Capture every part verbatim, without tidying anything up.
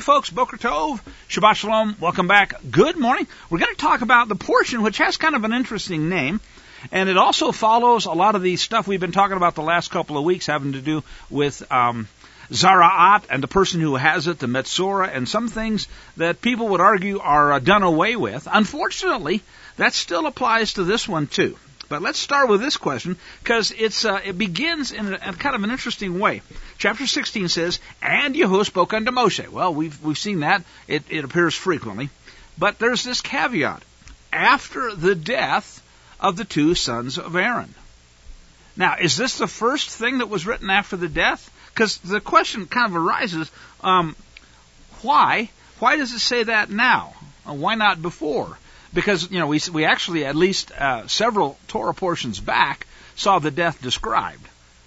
folks, Boker Tov, Shabbat Shalom, welcome back. Good morning. We're going to talk about the portion which has kind of an interesting name, and it also follows a lot of the stuff we've been talking about the last couple of weeks having to do with um, Zara'at and the person who has it, the Metzora, and some things that people would argue are uh, done away with. Unfortunately, that still applies to this one too. But let's start with this question, because it's uh, it begins in a, a kind of an interesting way. Chapter sixteen says, "And Yehuah spoke unto Moshe." Well, we've we've seen that. It, it appears frequently. But there's this caveat. After the death of the two sons of Aaron. Now, is this the first thing that was written after the death? Because the question kind of arises, um, why? Why does it say that now? Uh, why not before? Because, you know, we we actually, at least uh, several Torah portions back, saw the death described.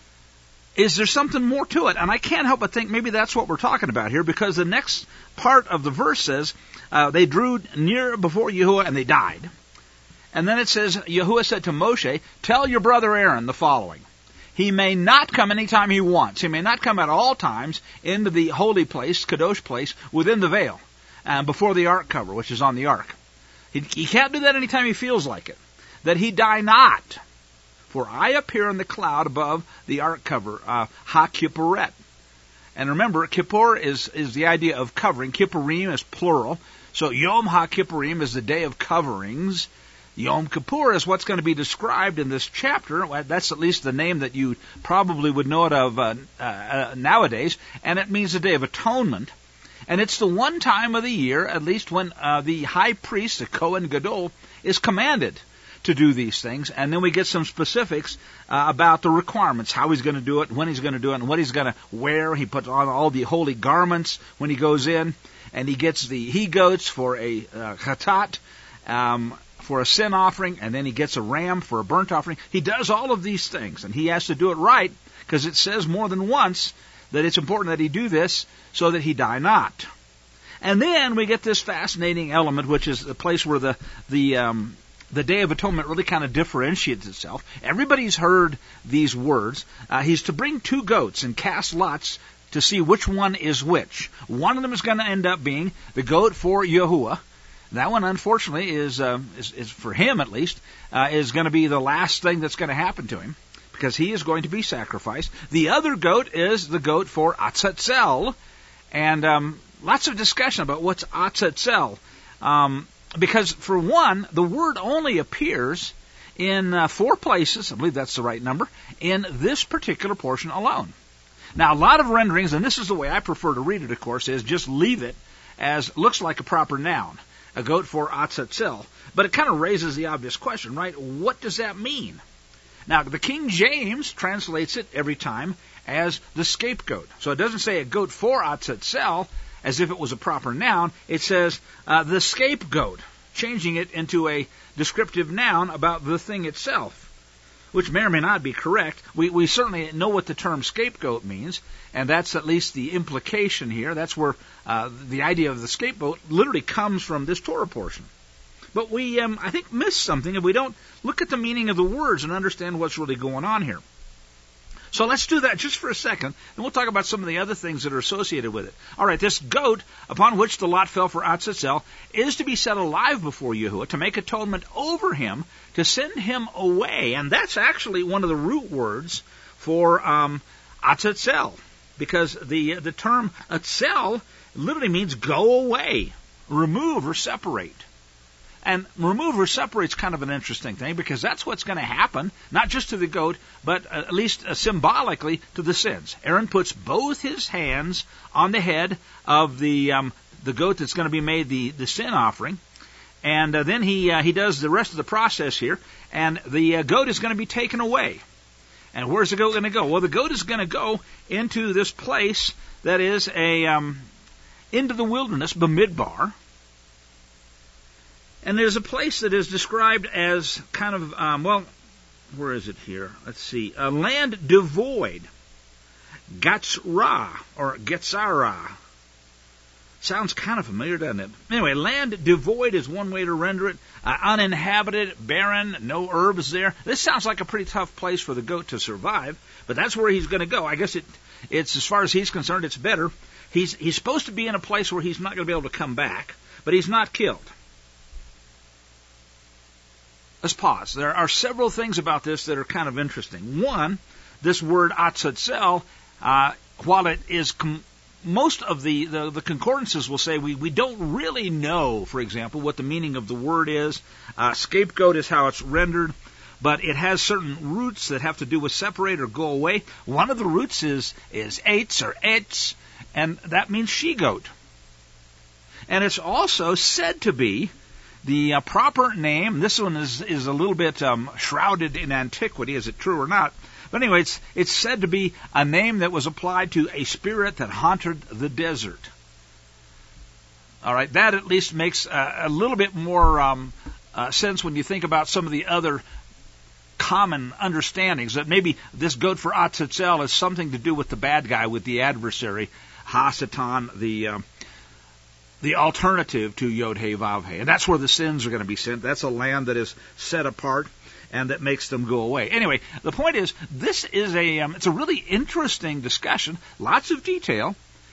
Is there something more to it? And I can't help but think maybe that's what we're talking about here, because the next part of the verse says, uh, they drew near before Yehuah and they died. And then it says, Yehuah said to Moshe, "Tell your brother Aaron the following. He may not come anytime he wants. He may not come at all times into the holy place, Kadosh place, within the veil, uh, before the ark cover, which is on the ark. He, he can't do that anytime he feels like it. That he die not. For I appear in the cloud above the ark cover, uh, ha-kipporet." And remember, kippur is, is the idea of covering. Kippurim is plural. So Yom ha-kippurim is the day of coverings. Yom Kippur is what's going to be described in this chapter. That's at least the name that you probably would know it of uh, uh, nowadays. And it means the Day of Atonement. And it's the one time of the year, at least, when uh, the high priest, the Kohen Gadol, is commanded to do these things. And then we get some specifics uh, about the requirements, how he's going to do it, when he's going to do it, and what he's going to wear. He puts on all the holy garments when he goes in. And he gets the he-goats for a uh, chatat, um, for a sin offering, and then he gets a ram for a burnt offering. He does all of these things, and he has to do it right, because it says more than once that it's important that he do this so that he die not. And then we get this fascinating element, which is the place where the the um, the Day of Atonement really kind of differentiates itself. Everybody's heard these words. Uh, he's to bring two goats and cast lots to see which one is which. One of them is going to end up being the goat for Yehuah. That one, unfortunately, is, uh, is, is for him at least, uh, is going to be the last thing that's going to happen to him, because he is going to be sacrificed. The other goat is the goat for Atzatzel, and um, lots of discussion about what's Atzatzel, um, because for one, the word only appears in uh, four places, I believe that's the right number, in this particular portion alone. Now, a lot of renderings, and this is the way I prefer to read it, of course, is just leave it as looks like a proper noun. A goat for Atzatzel. But it kind of raises the obvious question, right? What does that mean? Now, the King James translates it every time as the scapegoat. So it doesn't say a goat for Atzatzel as if it was a proper noun. It says uh, the scapegoat, changing it into a descriptive noun about the thing itself, which may or may not be correct. We, we certainly know what the term scapegoat means, and that's at least the implication here. That's where uh, the idea of the scapegoat literally comes from this Torah portion. But we, um, I think, miss something if we don't look at the meaning of the words and understand what's really going on here. So let's do that just for a second, and we'll talk about some of the other things that are associated with it. All right, this goat upon which the lot fell for Atzatzel is to be set alive before Yehuah to make atonement over him, to send him away. And that's actually one of the root words for um, Atzatzel, because the the term Atzel literally means go away, remove or separate. And remove or separate is kind of an interesting thing, because that's what's going to happen, not just to the goat, but at least uh, symbolically to the sins. Aaron puts both his hands on the head of the um, the goat that's going to be made the, the sin offering, and uh, then he uh, he does the rest of the process here, and the uh, goat is going to be taken away. And where's the goat going to go? Well, the goat is going to go into this place that is a um, into the wilderness, Bamidbar. And there's a place that is described as kind of, um, well, where is it here? Let's see. A land devoid. Gatzra, or Getzara. Sounds kind of familiar, doesn't it? Anyway, land devoid is one way to render it. Uh, uninhabited, barren, no herbs there. This sounds like a pretty tough place for the goat to survive, but that's where he's going to go. I guess it, it's, as far as he's concerned, it's better. He's, he's supposed to be in a place where he's not going to be able to come back, but he's not killed. Let's pause. There are several things about this that are kind of interesting. One, this word Atzatzel, uh, while it is com- most of the, the, the concordances will say we, we don't really know, for example, what the meaning of the word is. Uh, scapegoat is how it's rendered, but it has certain roots that have to do with separate or go away. One of the roots is, is eitz or etz, and that means she-goat. And it's also said to be the uh, proper name. This one is, is a little bit um, shrouded in antiquity. Is it true or not? But anyway, it's, it's said to be a name that was applied to a spirit that haunted the desert. All right, that at least makes uh, a little bit more um, uh, sense when you think about some of the other common understandings, that maybe this goat for Atzatzel is something to do with the bad guy, with the adversary, Ha-Satan, the... Um, the alternative to Yod-Heh-Vav-Heh. And that's where the sins are going to be sent. That's a land that is set apart and that makes them go away. Anyway, the point is, this is a, um, it's a really interesting discussion, lots of detail.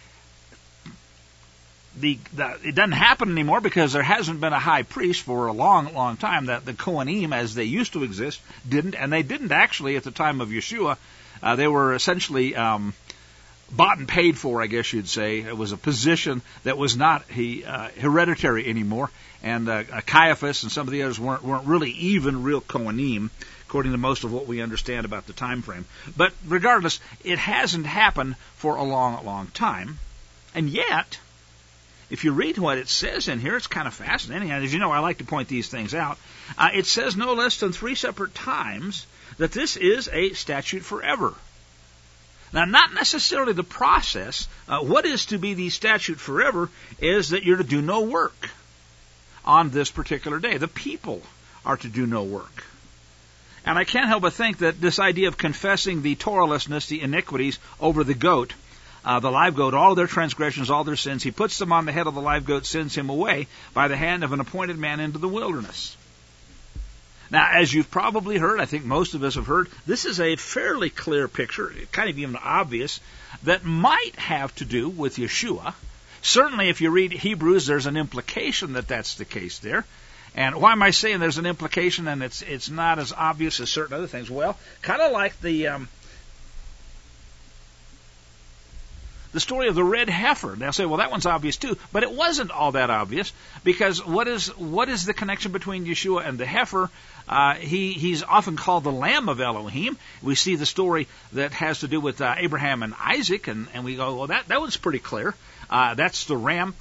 The, the it doesn't happen anymore because there hasn't been a high priest for a long, long time. That the Kohanim, as they used to exist, didn't, and they didn't actually at the time of Yeshua. Uh, they were essentially um, bought and paid for, I guess you'd say. It was a position that was not he, uh, hereditary anymore, and uh, Caiaphas and some of the others weren't, weren't really even real Kohanim, according to most of what we understand about the time frame. But regardless, it hasn't happened for a long, long time, and yet, if you read what it says in here, it's kind of fascinating. And as you know, I like to point these things out. Uh, it says no less than three separate times that this is a statute forever. Now, not necessarily the process. Uh, what is to be the statute forever is that you're to do no work on this particular day. The people are to do no work. And I can't help but think that this idea of confessing the Torahlessness, the iniquities over the goat, uh, the live goat, all their transgressions, all their sins, he puts them on the head of the live goat, sends him away by the hand of an appointed man into the wilderness. Now, as you've probably heard, I think most of us have heard, this is a fairly clear picture, kind of even obvious, that might have to do with Yeshua. Certainly, if you read Hebrews, there's an implication that that's the case there. And why am I saying there's an implication and it's it's not as obvious as certain other things? Well, kind of like the um, the story of the red heifer. They'll say, well, that one's obvious too, but it wasn't all that obvious, because what is what is the connection between Yeshua and the heifer? Uh, he he's often called the Lamb of Elohim. We see the story that has to do with uh, Abraham and Isaac, and, and we go, well, that that was pretty clear. Uh, that's the ram.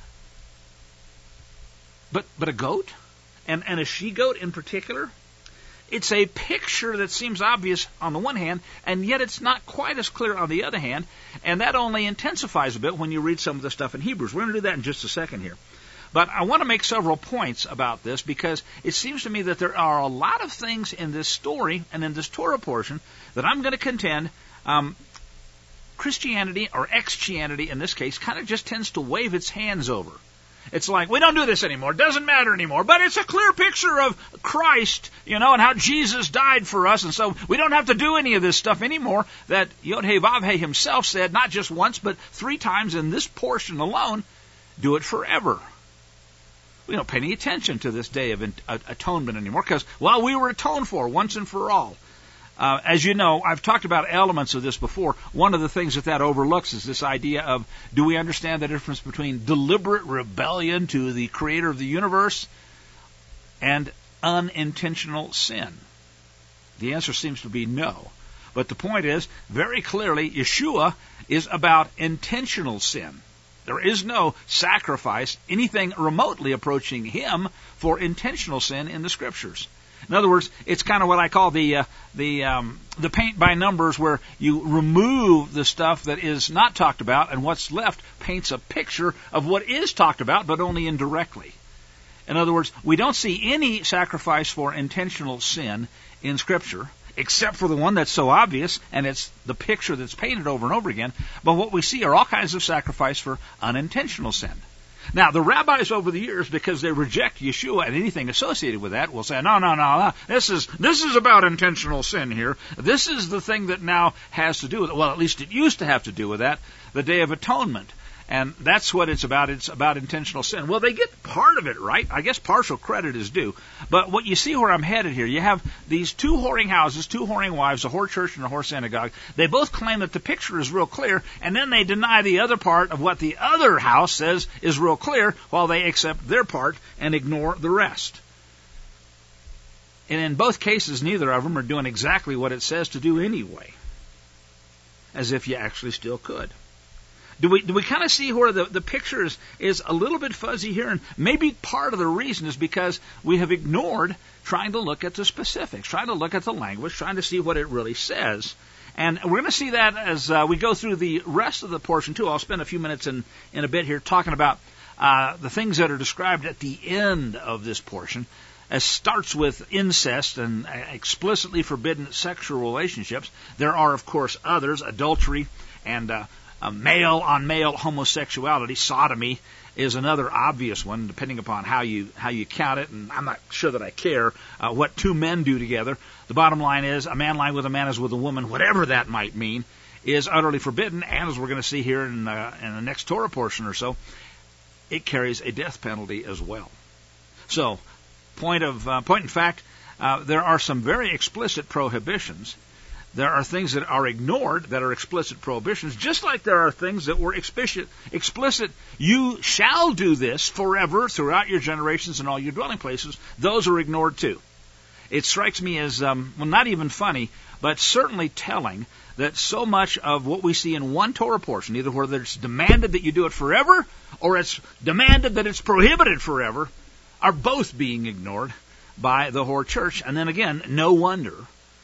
But but a goat, and and a she-goat in particular. It's a picture that seems obvious on the one hand, and yet it's not quite as clear on the other hand, and that only intensifies a bit when you read some of the stuff in Hebrews. We're going to do that in just a second here. But I want to make several points about this, because it seems to me that there are a lot of things in this story and in this Torah portion that I'm going to contend um, Christianity, or ex-Christianity in this case, kind of just tends to wave its hands over. It's like, we don't do this anymore. It doesn't matter anymore. But it's a clear picture of Christ, you know, and how Jesus died for us. And so we don't have to do any of this stuff anymore that Yod-Heh-Vav-Heh himself said, not just once, but three times in this portion alone, do it forever. We don't pay any attention to this day of atonement anymore because, well, we were atoned for once and for all. Uh, as you know, I've talked about elements of this before. One of the things that that overlooks is this idea of, do we understand the difference between deliberate rebellion to the creator of the universe and unintentional sin? The answer seems to be no. But the point is, very clearly, Yeshua is about intentional sin. There is no sacrifice, anything remotely approaching him, for intentional sin in the Scriptures. In other words, it's kind of what I call the uh, the um, the paint by numbers, where you remove the stuff that is not talked about, and what's left paints a picture of what is talked about, but only indirectly. In other words, we don't see any sacrifice for intentional sin in Scripture, except for the one that's so obvious, and it's the picture that's painted over and over again. But what we see are all kinds of sacrifice for unintentional sin. Now, the rabbis over the years, because they reject Yeshua and anything associated with that, will say, no, no, no, no, this is this is about intentional sin here. This is the thing that now has to do with it. Well, at least it used to have to do with that, the Day of Atonement. And that's what it's about. It's about intentional sin. Well, they get part of it right. I guess partial credit is due. But what you see where I'm headed here, you have these two whoring houses, two whoring wives, a whore church and a whore synagogue. They both claim that the picture is real clear, and then they deny the other part of what the other house says is real clear, while they accept their part and ignore the rest. And in both cases, neither of them are doing exactly what it says to do anyway, as if you actually still could. Do we do we kind of see where the, the picture is, is a little bit fuzzy here? And maybe part of the reason is because we have ignored trying to look at the specifics, trying to look at the language, trying to see what it really says. And we're going to see that as uh, we go through the rest of the portion, too. I'll spend a few minutes in, in a bit here talking about uh, the things that are described at the end of this portion. It starts with incest and explicitly forbidden sexual relationships. There are, of course, others, adultery and uh, uh, male-on-male homosexuality. Sodomy is another obvious one, depending upon how you how you count it, and I'm not sure that I care uh, what two men do together. The bottom line is, a man lying with a man is with a woman, whatever that might mean, is utterly forbidden, and as we're going to see here in, uh, in the next Torah portion or so, it carries a death penalty as well. So, point of uh, point in fact, uh, there are some very explicit prohibitions. There are things that are ignored that are explicit prohibitions, just like there are things that were explicit, explicit, you shall do this forever throughout your generations and all your dwelling places. Those are ignored too. It strikes me as, um, well, not even funny, but certainly telling that so much of what we see in one Torah portion, either whether it's demanded that you do it forever or it's demanded that it's prohibited forever, are both being ignored by the whore church. And then again, no wonder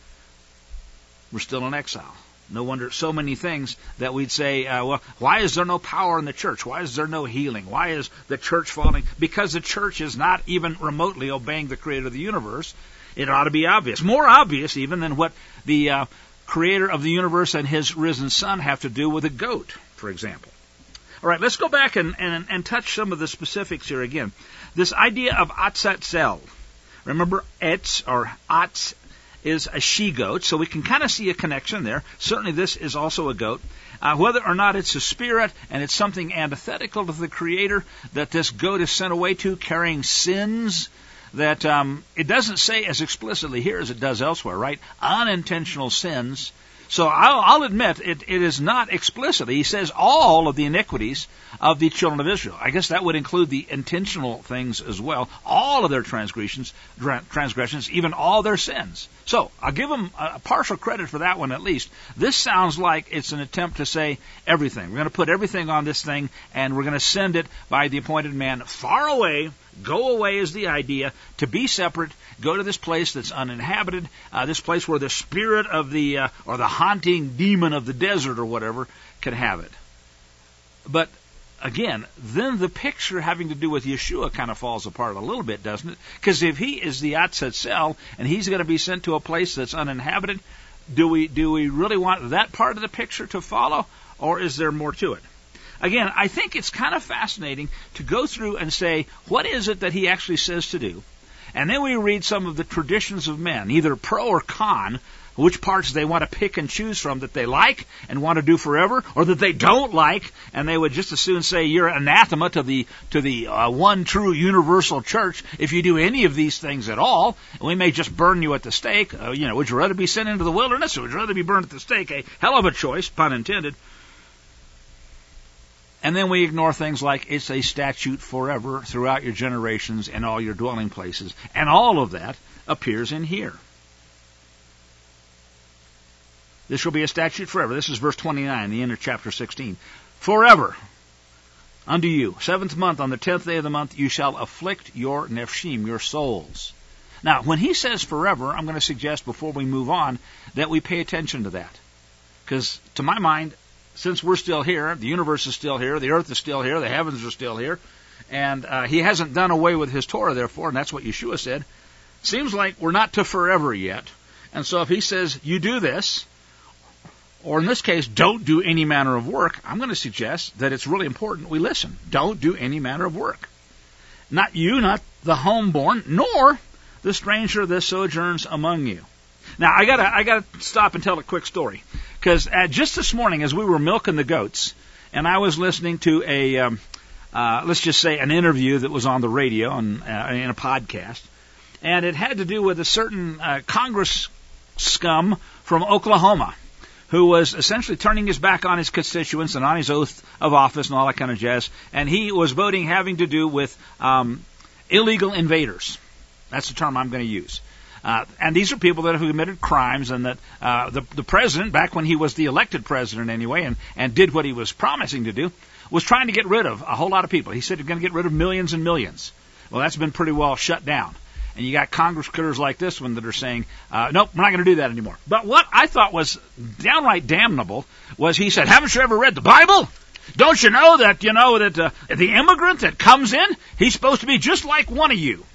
we're still in exile. No wonder so many things that we'd say, uh, well, why is there no power in the church? Why is there no healing? Why is the church falling? Because the church is not even remotely obeying the creator of the universe. It ought to be obvious. More obvious even than what the uh, creator of the universe and his risen son have to do with a goat, for example. All right, let's go back and, and, and touch some of the specifics here again. This idea of atzatzel. Remember, etz or atz is a she-goat, so we can kind of see a connection there. Certainly this is also a goat. Uh, whether or not it's a spirit and it's something antithetical to the Creator that this goat is sent away to carrying sins, that um, it doesn't say as explicitly here as it does elsewhere, right? Unintentional sins. So I'll, I'll admit it, it is not explicitly. He says all of the iniquities of the children of Israel. I guess that would include the intentional things as well. All of their transgressions, transgressions, even all their sins. So I'll give them a partial credit for that one at least. This sounds like it's an attempt to say everything. We're going to put everything on this thing, and we're going to send it by the appointed man far away. Go away is the idea, to be separate, go to this place that's uninhabited, uh, this place where the spirit of the, uh, or the haunting demon of the desert or whatever can have it. But again, then the picture having to do with Yeshua kind of falls apart a little bit, doesn't it? Because if he is the Atzatzel and he's going to be sent to a place that's uninhabited, do we, do we really want that part of the picture to follow, or is there more to it? Again, I think it's kind of fascinating to go through and say, what is it that he actually says to do? And then we read some of the traditions of men, either pro or con, which parts they want to pick and choose from that they like and want to do forever, or that they don't like, and they would just as soon say you're anathema to the to the uh, one true universal church if you do any of these things at all. We may just burn you at the stake. Uh, you know, would you rather be sent into the wilderness, or would you rather be burned at the stake? A hell of a choice, pun intended. And then we ignore things like it's a statute forever throughout your generations and all your dwelling places. And all of that appears in here. This shall be a statute forever. This is verse twenty-nine, the end of chapter sixteen. Forever unto you, seventh month, on the tenth day of the month, you shall afflict your nefshim, your souls. Now, when he says forever, I'm going to suggest before we move on that we pay attention to that. Because to my mind, since we're still here, the universe is still here, the earth is still here, the heavens are still here, and uh, he hasn't done away with his Torah, therefore, and that's what Yeshua said. Seems like we're not to forever yet. And so if he says, you do this, or in this case, don't do any manner of work, I'm going to suggest that it's really important we listen. Don't do any manner of work. Not you, not the homeborn, nor the stranger that sojourns among you. Now, I gotta, I gotta stop and tell a quick story. Because uh, just this morning, as we were milking the goats, and I was listening to a, um, uh, let's just say, an interview that was on the radio and uh, in a podcast, and it had to do with a certain uh, Congress scum from Oklahoma who was essentially turning his back on his constituents and on his oath of office and all that kind of jazz, and he was voting having to do with um, illegal invaders. That's the term I'm going to use. Uh, and these are people that have committed crimes, and that uh, the, the president, back when he was the elected president anyway, and, and did what he was promising to do, was trying to get rid of a whole lot of people. He said he's going to get rid of millions and millions. Well, that's been pretty well shut down. And you got Congress critters like this one that are saying, uh, nope, we're not going to do that anymore. But what I thought was downright damnable was he said, haven't you ever read the Bible? Don't you know that, you know, that uh, the immigrant that comes in, he's supposed to be just like one of you?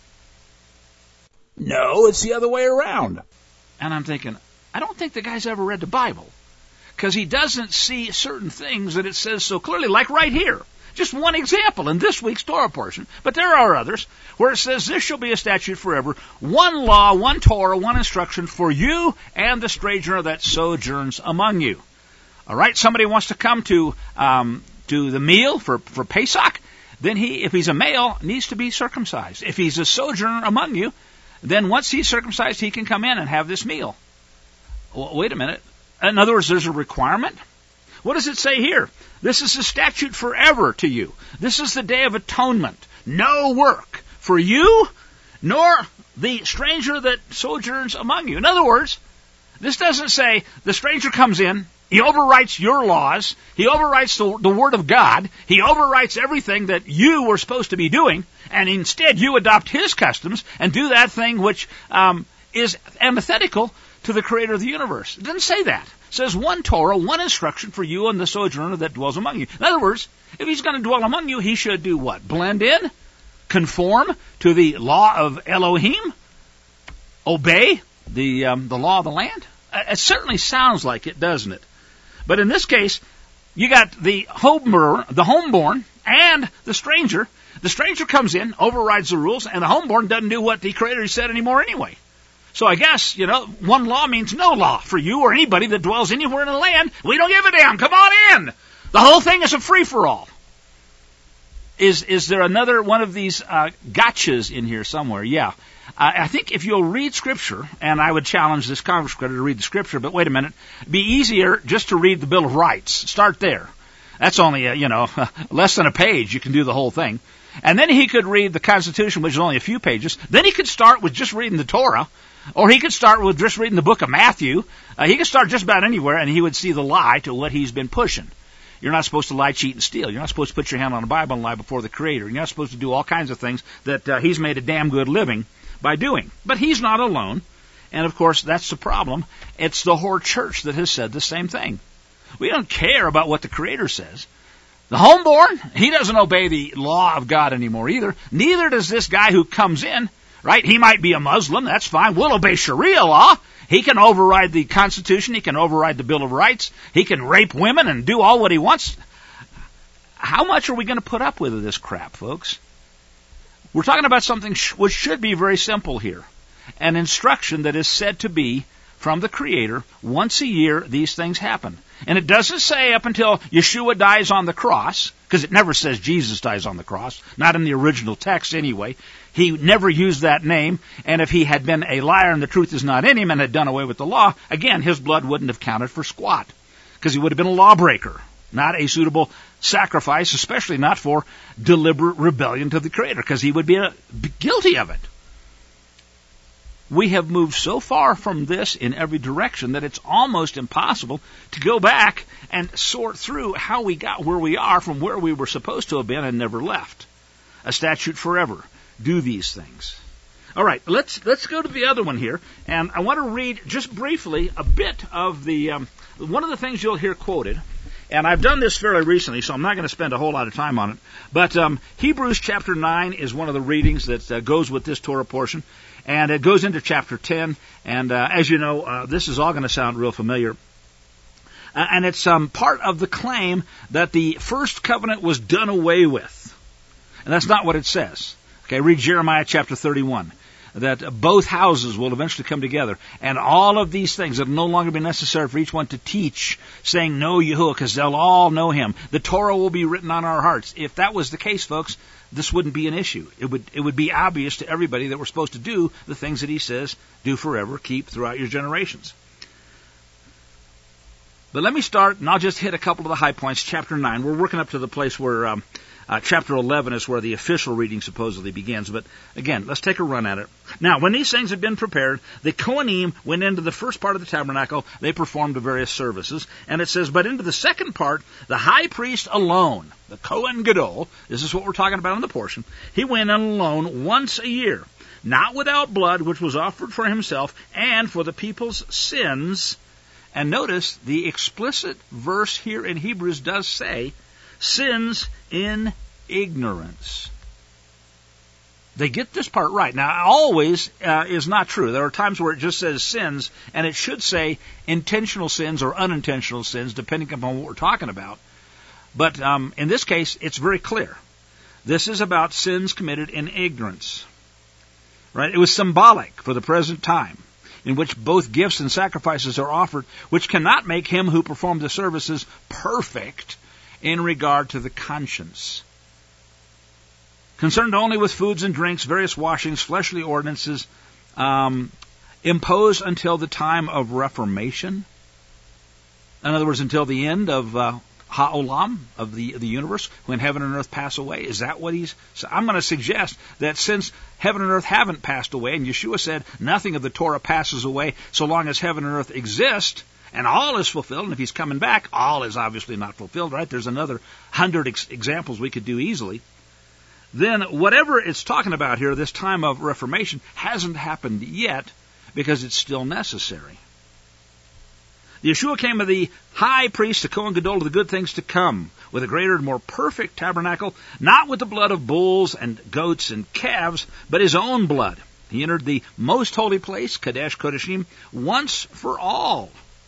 No, it's the other way around. And I'm thinking, I don't think the guy's ever read the Bible, because he doesn't see certain things that it says so clearly, like right here. Just one example in this week's Torah portion, but there are others, where it says, this shall be a statute forever, one law, one Torah, one instruction for you and the stranger that sojourns among you. All right, somebody wants to come to um, to the meal for, for Pesach, then he, if he's a male, needs to be circumcised. If he's a sojourner among you, then once he's circumcised, he can come in and have this meal. Well, wait a minute. In other words, there's a requirement. What does it say here? This is a statute forever to you. This is the day of atonement. No work for you, nor the stranger that sojourns among you. In other words, this doesn't say the stranger comes in, he overwrites your laws, he overwrites the, the Word of God, he overwrites everything that you were supposed to be doing, and instead you adopt his customs and do that thing which um, is antithetical to the Creator of the universe. It doesn't say that. It says one Torah, one instruction for you and the sojourner that dwells among you. In other words, if he's going to dwell among you, he should do what? Blend in? Conform to the law of Elohim? Obey the um, the law of the land? It certainly sounds like it, doesn't it? But in this case, you got the homeborn, the homeborn and the stranger. The stranger comes in, overrides the rules, and the homeborn doesn't do what the Creator said anymore anyway. So I guess, you know, one law means no law for you or anybody that dwells anywhere in the land. We don't give a damn. Come on in. The whole thing is a free-for-all. Is is there another one of these uh, gotchas in here somewhere? Yeah. Uh, I think if you'll read Scripture, and I would challenge this Congress critter to read the Scripture, but wait a minute, it'd be easier just to read the Bill of Rights. Start there. That's only, a, you know, less than a page. You can do the whole thing. And then he could read the Constitution, which is only a few pages. Then he could start with just reading the Torah. Or he could start with just reading the book of Matthew. Uh, he could start just about anywhere, and he would see the lie to what he's been pushing. You're not supposed to lie, cheat, and steal. You're not supposed to put your hand on the Bible and lie before the Creator. You're not supposed to do all kinds of things that uh, he's made a damn good living by doing. But he's not alone. And, of course, that's the problem. It's the whore church that has said the same thing. We don't care about what the Creator says. The homeborn, he doesn't obey the law of God anymore either. Neither does this guy who comes in. Right? He might be a Muslim. That's fine. We'll obey Sharia law. He can override the Constitution. He can override the Bill of Rights. He can rape women and do all what he wants. How much are we going to put up with this crap, folks? We're talking about something sh- which should be very simple here. An instruction that is said to be from the Creator. Once a year, these things happen. And it doesn't say up until Yeshua dies on the cross, because it never says Jesus dies on the cross, not in the original text anyway. He never used that name, and if he had been a liar and the truth is not in him and had done away with the law, again, his blood wouldn't have counted for squat, because he would have been a lawbreaker, not a suitable sacrifice, especially not for deliberate rebellion to the Creator, because he would be a, guilty of it. We have moved so far from this in every direction that it's almost impossible to go back and sort through how we got where we are from where we were supposed to have been and never left. A statute forever. Do these things. All right, let's let's go to the other one here, and I want to read just briefly a bit of the um, one of the things you'll hear quoted. And I've done this fairly recently, so I'm not going to spend a whole lot of time on it. But um, Hebrews chapter nine is one of the readings that uh, goes with this Torah portion. And it goes into chapter ten. And uh, as you know, uh, this is all going to sound real familiar. Uh, and it's um, part of the claim that the first covenant was done away with. And that's not what it says. Okay, read Jeremiah chapter thirty-one. that both houses will eventually come together, and all of these things, it will no longer be necessary for each one to teach, saying, know Yahuwah, because they'll all know him. The Torah will be written on our hearts. If that was the case, folks, this wouldn't be an issue. It would it would be obvious to everybody that we're supposed to do the things that he says, do forever, keep throughout your generations. But let me start, and I'll just hit a couple of the high points. Chapter nine, we're working up to the place where um, uh, chapter eleven is where the official reading supposedly begins. But again, let's take a run at it. Now, when these things had been prepared, the Kohanim went into the first part of the tabernacle. They performed the various services. And it says, but into the second part, the high priest alone, the Kohen Gadol, this is what we're talking about in the portion, he went in alone once a year, not without blood, which was offered for himself and for the people's sins. And notice the explicit verse here in Hebrews does say, sins in ignorance. They get this part right. Now, always uh, is not true. There are times where it just says sins, and it should say intentional sins or unintentional sins, depending upon what we're talking about. But um, in this case, it's very clear. This is about sins committed in ignorance. Right? It was symbolic for the present time, in which both gifts and sacrifices are offered, which cannot make him who performed the services perfect in regard to the conscience. Concerned only with foods and drinks, various washings, fleshly ordinances, um, imposed until the time of Reformation. In other words, until the end of uh, Ha'olam, of the the universe, when heaven and earth pass away. Is that what he's... So I'm going to suggest that since heaven and earth haven't passed away, and Yeshua said nothing of the Torah passes away so long as heaven and earth exist, and all is fulfilled, and if he's coming back, all is obviously not fulfilled, right? There's another hundred ex- examples we could do easily. Then whatever it's talking about here, this time of Reformation, hasn't happened yet because it's still necessary. Yeshua came of the high priest, the Kohen Gadol, of the good things to come, with a greater and more perfect tabernacle, not with the blood of bulls and goats and calves, but his own blood. He entered the most holy place, Kadesh Kodeshim, once for all.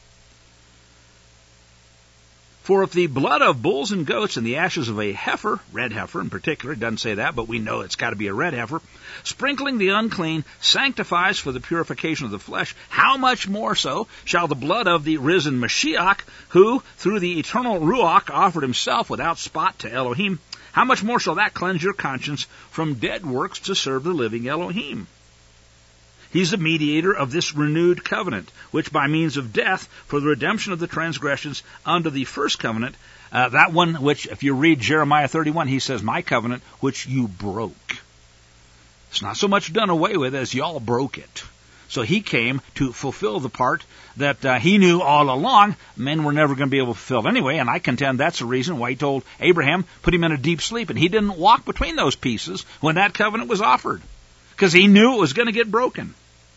For if the blood of bulls and goats and the ashes of a heifer, red heifer in particular, it doesn't say that, but we know it's got to be a red heifer, sprinkling the unclean, sanctifies for the purification of the flesh, how much more so shall the blood of the risen Mashiach, who through the eternal Ruach offered himself without spot to Elohim, how much more shall that cleanse your conscience from dead works to serve the living Elohim? He's the mediator of this renewed covenant, which by means of death, for the redemption of the transgressions under the first covenant, uh, that one which, if you read Jeremiah thirty-one, he says, my covenant, which you broke. It's not so much done away with as y'all broke it. So he came to fulfill the part that uh, he knew all along men were never going to be able to fulfill anyway, and I contend that's the reason why he told Abraham, put him in a deep sleep, and he didn't walk between those pieces when that covenant was offered, because he knew it was going to get broken.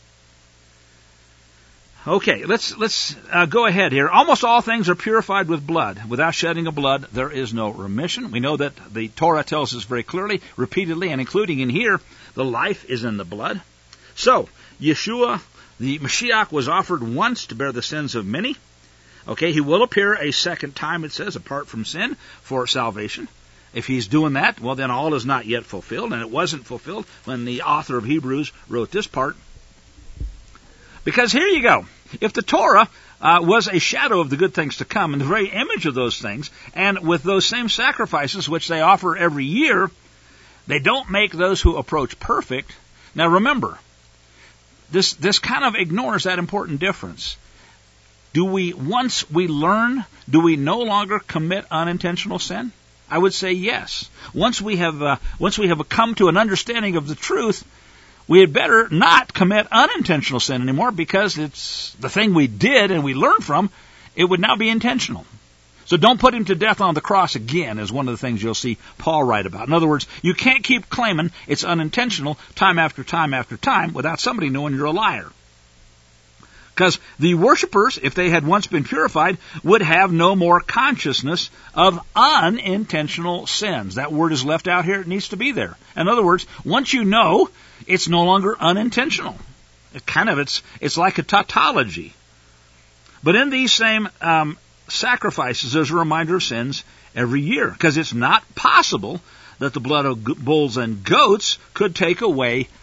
Okay, let's let's uh, go ahead here. Almost all things are purified with blood. Without shedding of blood, there is no remission. We know that the Torah tells us very clearly, repeatedly, and including in here, the life is in the blood. So, Yeshua, the Mashiach, was offered once to bear the sins of many. Okay, he will appear a second time, it says, apart from sin, for salvation. If he's doing that, well, then all is not yet fulfilled, and it wasn't fulfilled when the author of Hebrews wrote this part. Because here you go. If the Torah uh, was a shadow of the good things to come, and the very image of those things, and with those same sacrifices which they offer every year, they don't make those who approach perfect. Now remember, this this kind of ignores that important difference. Do we, once we learn, do we no longer commit unintentional sin? I would say yes. Once we have uh, once we have come to an understanding of the truth, we had better not commit unintentional sin anymore, because it's the thing we did and we learned from. It would now be intentional. So don't put him to death on the cross again, is one of the things you'll see Paul write about. In other words, you can't keep claiming it's unintentional time after time after time without somebody knowing you're a liar. Because the worshipers, if they had once been purified, would have no more consciousness of unintentional sins. That word is left out here. It needs to be there. In other words, once you know, it's no longer unintentional. It kind of, it's it's like a tautology. But in these same um, sacrifices, there's a reminder of sins every year, because it's not possible that the blood of bulls and goats could take away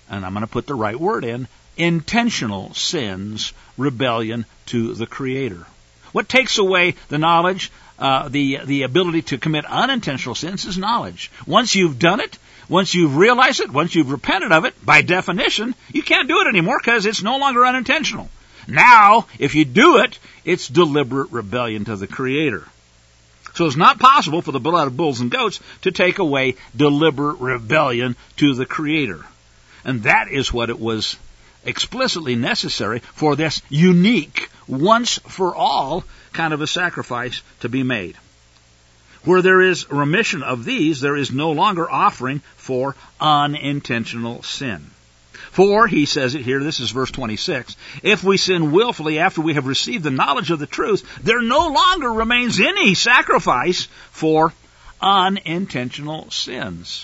and I'm going to put the right word in, intentional sins, rebellion to the Creator. What takes away the knowledge, uh, the the ability to commit unintentional sins is knowledge. Once you've done it, once you've realized it, once you've repented of it, by definition, you can't do it anymore because it's no longer unintentional. Now, if you do it, it's deliberate rebellion to the Creator. So it's not possible for the blood of bulls and goats to take away deliberate rebellion to the Creator. And that is what it was explicitly necessary for this unique, once-for-all kind of a sacrifice to be made. Where there is remission of these, there is no longer offering for unintentional sin. For, he says it here, this is verse twenty-six, if we sin willfully after we have received the knowledge of the truth, there no longer remains any sacrifice for unintentional sins.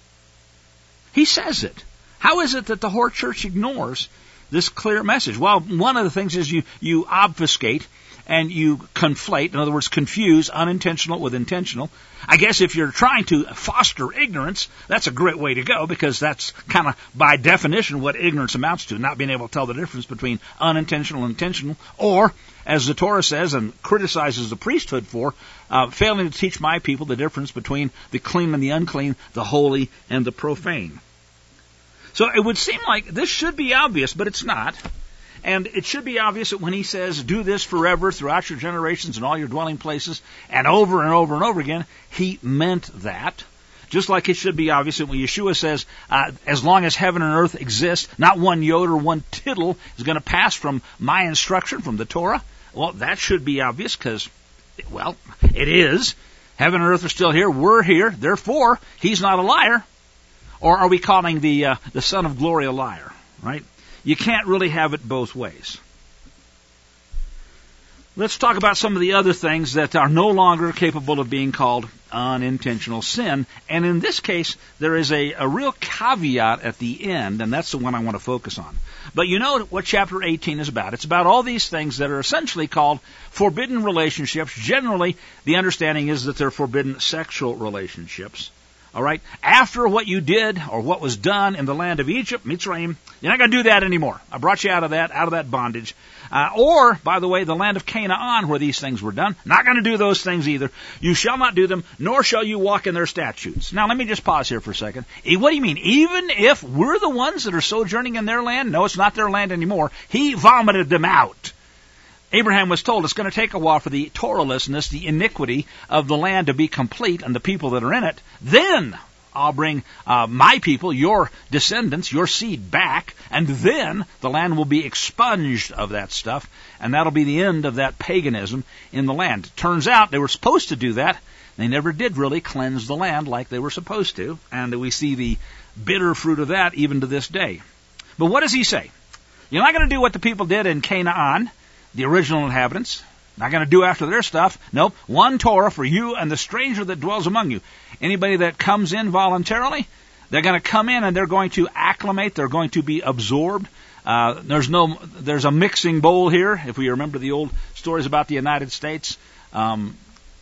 He says it. How is it that the whole church ignores this clear message? Well, one of the things is you, you obfuscate and you conflate, in other words, confuse unintentional with intentional. I guess if you're trying to foster ignorance, that's a great way to go, because that's kind of by definition what ignorance amounts to, not being able to tell the difference between unintentional and intentional, or, as the Torah says and criticizes the priesthood for, uh, failing to teach my people the difference between the clean and the unclean, the holy and the profane. So it would seem like this should be obvious, but it's not. And it should be obvious that when he says, do this forever throughout your generations and all your dwelling places, and over and over and over again, he meant that. Just like it should be obvious that when Yeshua says, uh, as long as heaven and earth exist, not one yod or one tittle is going to pass from my instruction, from the Torah. Well, that should be obvious because, well, it is. Heaven and earth are still here. We're here. Therefore, he's not a liar. Or are we calling the uh, the Son of Glory a liar, right? You can't really have it both ways. Let's talk about some of the other things that are no longer capable of being called unintentional sin. And in this case, there is a, a real caveat at the end, and that's the one I want to focus on. But you know what chapter eighteen is about. It's about all these things that are essentially called forbidden relationships. Generally, the understanding is that they're forbidden sexual relationships. All right? After what you did or what was done in the land of Egypt, Mitzrayim, you're not going to do that anymore. I brought you out of that, out of that bondage. Uh, or, by the way, the land of Canaan where these things were done, not going to do those things either. You shall not do them, nor shall you walk in their statutes. Now, let me just pause here for a second. What do you mean? Even if we're the ones that are sojourning in their land? No, it's not their land anymore. He vomited them out. Abraham was told it's going to take a while for the Torahlessness, the iniquity of the land to be complete and the people that are in it. Then I'll bring uh, my people, your descendants, your seed back, and then the land will be expunged of that stuff, and that'll be the end of that paganism in the land. Turns out they were supposed to do that. They never did really cleanse the land like they were supposed to, and we see the bitter fruit of that even to this day. But what does he say? You're not going to do what the people did in Canaan, the original inhabitants. Not going to do after their stuff. Nope. One Torah for you and the stranger that dwells among you. Anybody that comes in voluntarily, they're going to come in and they're going to acclimate. They're going to be absorbed. Uh, there's no, there's a mixing bowl here. If we remember the old stories about the United States, um,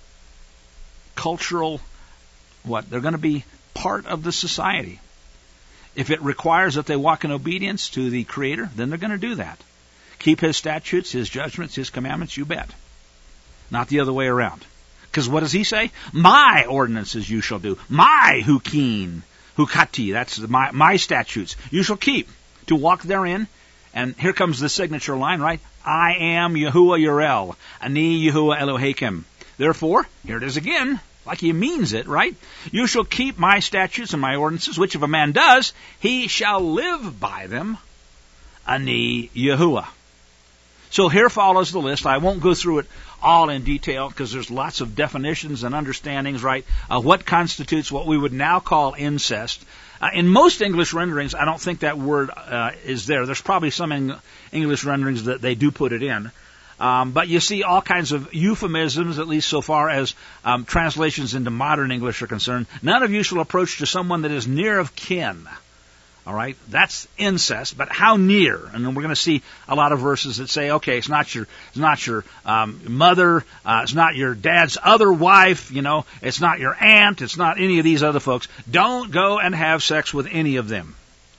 cultural, what? They're going to be part of the society. If it requires that they walk in obedience to the Creator, then they're going to do that. Keep His statutes, His judgments, His commandments, you bet. Not the other way around. Because what does He say? My ordinances you shall do. My hukin, hukati, that's my, my statutes, you shall keep to walk therein. And here comes the signature line, right? I am Yahuwah Yirel, Ani Yahuwah Elohim. Therefore, here it is again, like He means it, right? You shall keep my statutes and my ordinances, which if a man does, he shall live by them. Ani Yahuwah. So here follows the list. I won't go through it all in detail because there's lots of definitions and understandings, right? Uh, what constitutes what we would now call incest. Uh, in most English renderings, I don't think that word uh, is there. There's probably some Eng- English renderings that they do put it in. Um, but you see all kinds of euphemisms, at least so far as um, translations into modern English are concerned. None of you shall approach to someone that is near of kin. All right, that's incest, but how near? And then we're going to see a lot of verses that say, okay, it's not your, it's not your um, mother, uh, it's not your dad's other wife, you know, it's not your aunt, it's not any of these other folks. Don't go and have sex with any of them.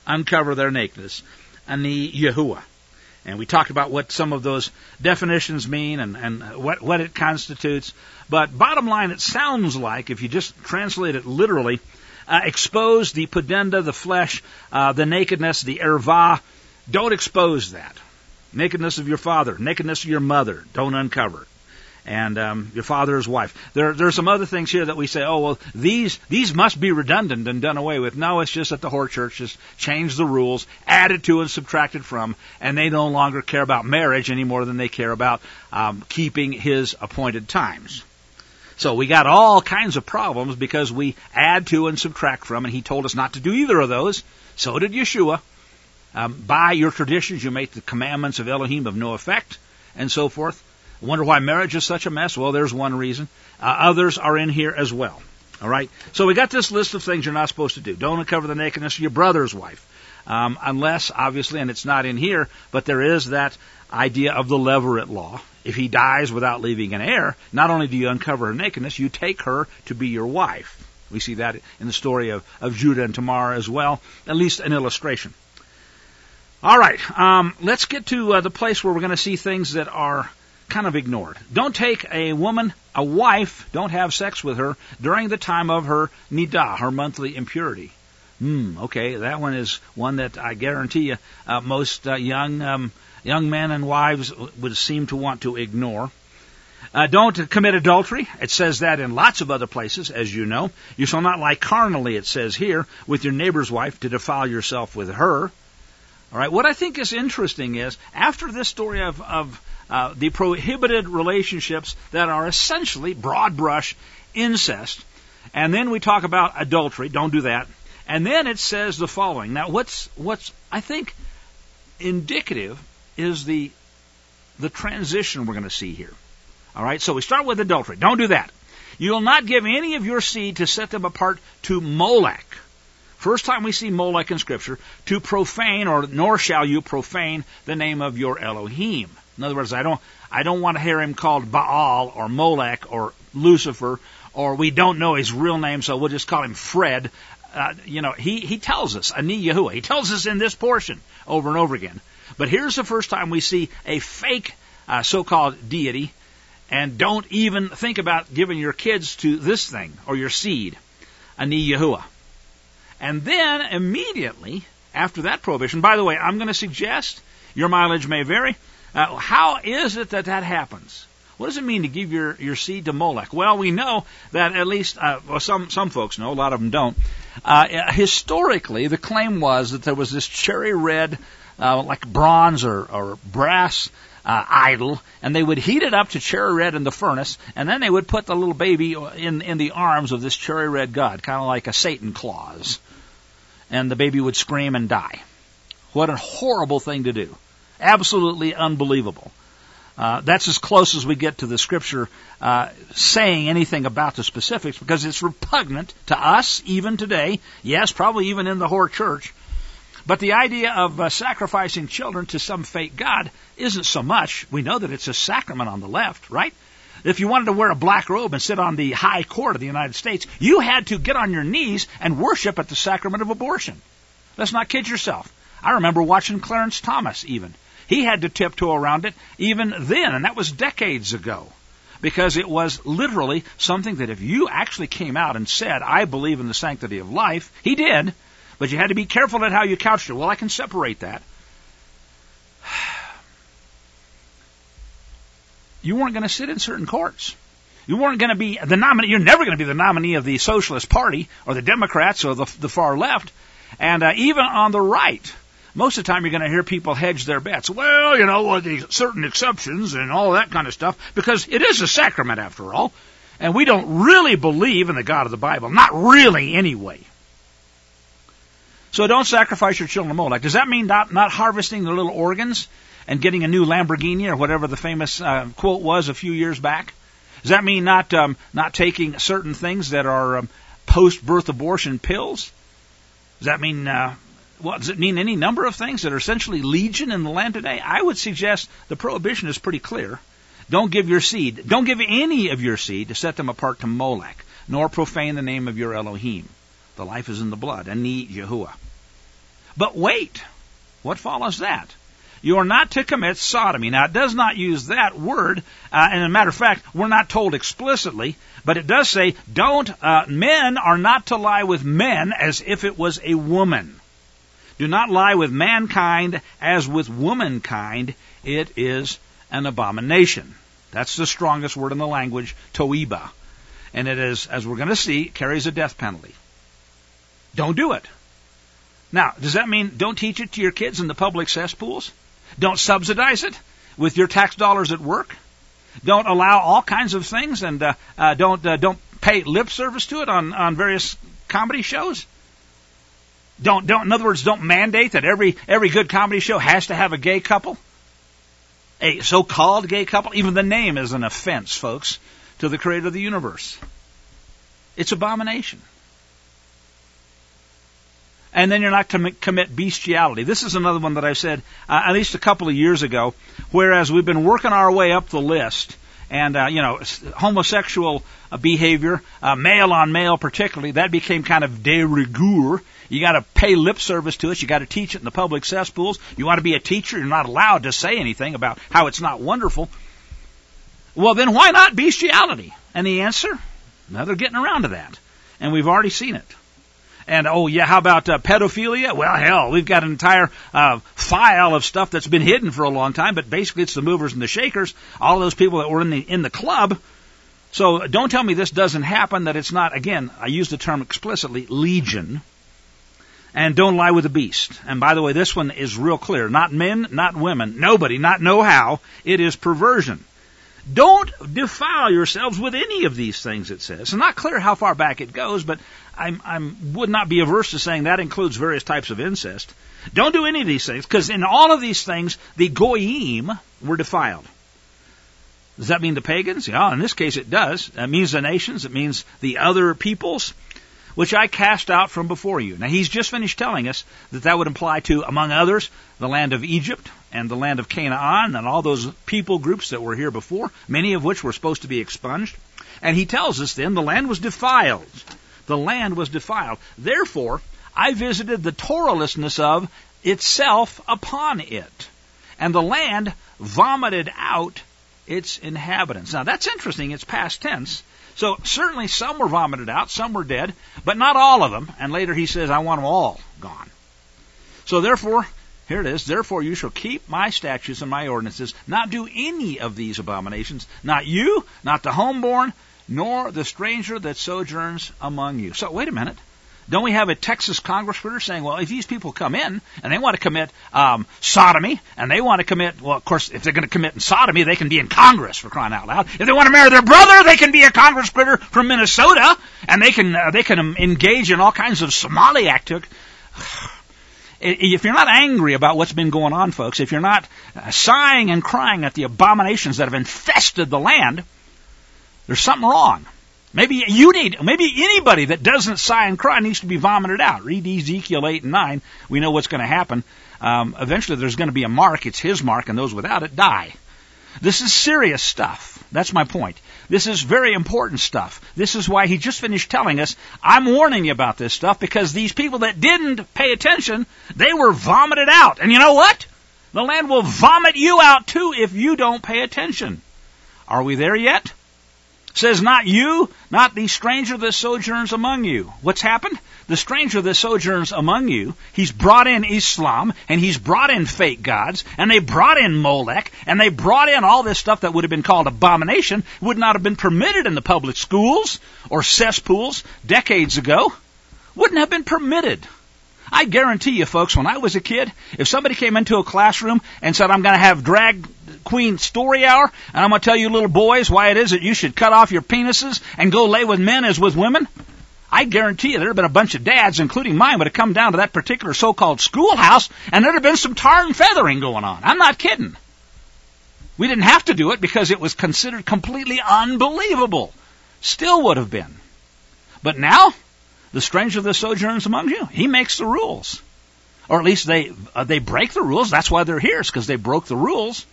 uncover their nakedness. Ani Yahuwah. And we talked about what some of those definitions mean and, and what, what it constitutes. But bottom line, it sounds like, if you just translate it literally, uh, expose the pudenda, the flesh, uh, the nakedness, the erva. Don't expose that. Nakedness of your father, nakedness of your mother, don't uncover it. And um, your father's wife. There, there are some other things here that we say, oh, well, these these must be redundant and done away with. No, it's just that the Hor Church just changed the rules, added to and subtracted from, and they no longer care about marriage any more than they care about um, keeping his appointed times. So we got all kinds of problems because we add to and subtract from, and he told us not to do either of those. So did Yeshua. Um, by your traditions, you make the commandments of Elohim of no effect, and so forth. Wonder why marriage is such a mess? Well, there's one reason. Uh, others are in here as well. All right? So we got this list of things you're not supposed to do. Don't uncover the nakedness of your brother's wife. Um, unless, obviously, and it's not in here, but there is that idea of the levirate law. If he dies without leaving an heir, not only do you uncover her nakedness, you take her to be your wife. We see that in the story of, of Judah and Tamar as well, at least an illustration. All right, um, let's get to uh, the place where we're going to see things that are kind of ignored. Don't take a woman, a wife, don't have sex with her during the time of her nidah, her monthly impurity. Hmm, okay, that one is one that I guarantee you uh, most uh, young um, young men and wives would seem to want to ignore. Uh, don't commit adultery. It says that in lots of other places, as you know. You shall not lie carnally, it says here, with your neighbor's wife to defile yourself with her. All right. What I think is interesting is, after this story of, of uh, the prohibited relationships that are essentially broad brush incest, and then we talk about adultery. Don't do that. And then it says the following. Now, what's what's I think indicative is the the transition we're going to see here. All right. So we start with adultery. Don't do that. You will not give any of your seed to set them apart to Molech. First time we see Molech in Scripture, to profane, or nor shall you profane the name of your Elohim. In other words, I don't, I don't want to hear him called Baal or Molech or Lucifer, or we don't know his real name, so we'll just call him Fred. Uh, you know, he, he tells us, Ani Yahuwah. He tells us in this portion over and over again. But here's the first time we see a fake uh, so-called deity, and don't even think about giving your kids to this thing, or your seed, Ani Yahuwah. And then, immediately, after that prohibition, by the way, I'm going to suggest, your mileage may vary, uh, how is it that that happens? What does it mean to give your, your seed to Molech? Well, we know that at least, uh, well, some, some folks know, a lot of them don't. Uh, historically, the claim was that there was this cherry red, uh, like bronze or, or brass uh, idol, and they would heat it up to cherry red in the furnace, and then they would put the little baby in, in the arms of this cherry red god, kind of like a Satan claus. And the baby would scream and die. What a horrible thing to do. Absolutely unbelievable. Uh, that's as close as we get to the Scripture uh, saying anything about the specifics, because it's repugnant to us even today. Yes, probably even in the Hor Church. But the idea of uh, sacrificing children to some fake god isn't so much. We know that it's a sacrament on the left, right? If you wanted to wear a black robe and sit on the high court of the United States, you had to get on your knees and worship at the sacrament of abortion. Let's not kid yourself. I remember watching Clarence Thomas even. He had to tiptoe around it even then, and that was decades ago. Because it was literally something that if you actually came out and said, I believe in the sanctity of life, he did, but you had to be careful at how you couched it. Well, I can separate that. You weren't going to sit in certain courts. You weren't going to be the nominee. You're never going to be the nominee of the Socialist Party or the Democrats or the, the far left. And uh, even on the right, most of the time you're going to hear people hedge their bets. Well, you know, the certain exceptions and all that kind of stuff, because it is a sacrament after all. And we don't really believe in the God of the Bible. Not really anyway. So don't sacrifice your children to Molech. Does that mean not, not harvesting their little organs and getting a new Lamborghini or whatever the famous uh, quote was a few years back? Does that mean not um, not taking certain things that are um, post-birth abortion pills? Does that mean, uh, well, does it mean any number of things that are essentially legion in the land today? I would suggest the prohibition is pretty clear. Don't give your seed, don't give any of your seed to set them apart to Molech, nor profane the name of your Elohim. The life is in the blood. Ani Yahuwah. But wait, what follows that? You are not to commit sodomy. Now, it does not use that word, uh, and as a matter of fact, we're not told explicitly, but it does say, don't, uh, men are not to lie with men as if it was a woman. Do not lie with mankind as with womankind. It is an abomination. That's the strongest word in the language, toiba. And it is, as we're going to see, carries a death penalty. Don't do it. Now, does that mean don't teach it to your kids in the public cesspools? Don't subsidize it with your tax dollars at work? Don't allow all kinds of things, and uh, uh, don't uh, don't pay lip service to it on, on various comedy shows? Don't don't in other words, don't mandate that every every good comedy show has to have a gay couple, a so-called gay couple. Even the name is an offense, folks, to the Creator of the universe. It's abomination. And then you're not to commit bestiality. This is another one that I said uh, at least a couple of years ago, whereas we've been working our way up the list, and, uh, you know, homosexual uh, behavior, uh, male on male particularly, that became kind of de rigueur. You got to pay lip service to it. You got to teach it in the public cesspools. You want to be a teacher, you're not allowed to say anything about how it's not wonderful. Well, then why not bestiality? And the answer? Now they're getting around to that. And we've already seen it. And, oh, yeah, how about uh, pedophilia? Well, hell, we've got an entire uh, file of stuff that's been hidden for a long time, but basically it's the movers and the shakers, all those people that were in the in the club. So don't tell me this doesn't happen, that it's not, again, I use the term explicitly, legion. And don't lie with the beast. And by the way, this one is real clear. Not men, not women, nobody, not know how. It is perversion. Don't defile yourselves with any of these things, it says. It's not clear how far back it goes, but I I'm, would not be averse to saying that includes various types of incest. Don't do any of these things, because in all of these things, the goyim were defiled. Does that mean the pagans? Yeah, in this case it does. It means the nations. It means the other peoples, which I cast out from before you. Now, he's just finished telling us that that would apply to, among others, the land of Egypt and the land of Canaan and all those people groups that were here before, many of which were supposed to be expunged. And he tells us then the land was defiled. The land was defiled. Therefore, I visited the Torahlessness of itself upon it. And the land vomited out its inhabitants. Now, that's interesting. It's past tense. So certainly some were vomited out, some were dead, but not all of them. And later he says, I want them all gone. So therefore, here it is, therefore you shall keep my statutes and my ordinances, not do any of these abominations, not you, not the homeborn, nor the stranger that sojourns among you. So wait a minute. Don't we have a Texas congressman saying, well, if these people come in and they want to commit um, sodomy, and they want to commit, well, of course, if they're going to commit sodomy, they can be in Congress, for crying out loud. If they want to marry their brother, they can be a congressman from Minnesota, and they can uh, they can um, engage in all kinds of Somali activity. If you're not angry about what's been going on, folks, if you're not uh, sighing and crying at the abominations that have infested the land, there's something wrong. Maybe you need, maybe anybody that doesn't sigh and cry needs to be vomited out. Read Ezekiel eight and nine. We know what's going to happen. Um, eventually there's going to be a mark. It's his mark, and those without it die. This is serious stuff. That's my point. This is very important stuff. This is why he just finished telling us, I'm warning you about this stuff, because these people that didn't pay attention, they were vomited out. And you know what? The land will vomit you out too if you don't pay attention. Are we there yet? Says, not you, not the stranger that sojourns among you. What's happened? The stranger that sojourns among you, he's brought in Islam, and he's brought in fake gods, and they brought in Molech, and they brought in all this stuff that would have been called abomination, would not have been permitted in the public schools or cesspools decades ago. Wouldn't have been permitted. I guarantee you, folks, when I was a kid, if somebody came into a classroom and said, I'm going to have drag queen story hour, and I'm going to tell you little boys why it is that you should cut off your penises and go lay with men as with women, I guarantee you there would have been a bunch of dads, including mine, would have come down to that particular so-called schoolhouse, and there would have been some tar and feathering going on. I'm not kidding. We didn't have to do it because it was considered completely unbelievable. Still would have been. But now, the stranger that sojourns among you, he makes the rules. Or at least they uh, they break the rules. That's why they're here, is because they broke the rules.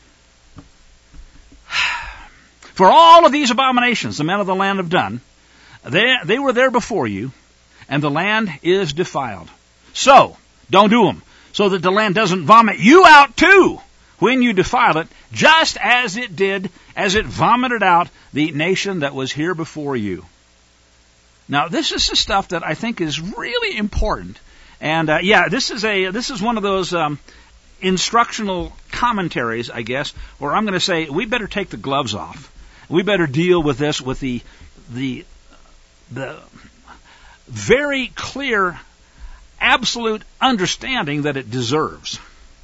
For all of these abominations the men of the land have done, they, they were there before you, and the land is defiled. So, don't do them. so that the land doesn't vomit you out too when you defile it, just as it did, as it vomited out the nation that was here before you. Now, this is the stuff that I think is really important. And, uh, yeah, this is a, this is one of those, um, instructional commentaries, I guess, where I'm going to say, we better take the gloves off. We better deal with this with the, the, the very clear, absolute understanding that it deserves.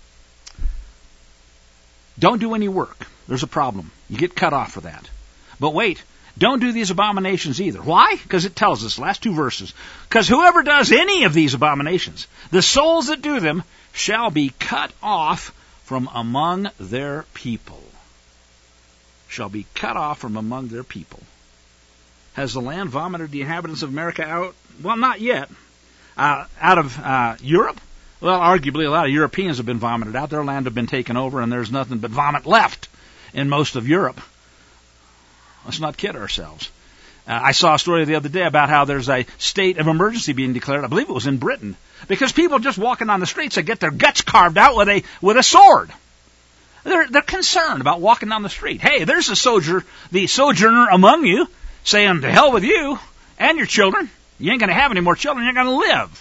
Don't do any work. There's a problem. You get cut off for that. But wait, don't do these abominations either. Why? Because it tells us, last two verses, because whoever does any of these abominations, the souls that do them shall be cut off from among their people. Shall be cut off from among their people. Has the land vomited the inhabitants of America out? Well, not yet. Uh, out of uh, Europe? Well, arguably a lot of Europeans have been vomited out. Their land have been taken over, and there's nothing but vomit left in most of Europe. Let's not kid ourselves. Uh, I saw a story the other day about how there's a state of emergency being declared. I believe it was in Britain, because people just walking on the streets they get their guts carved out with a with a sword. They're they're concerned about walking down the street. Hey, there's a soldier, the sojourner among you, saying, "To hell with you and your children. You ain't going to have any more children. You're going to live."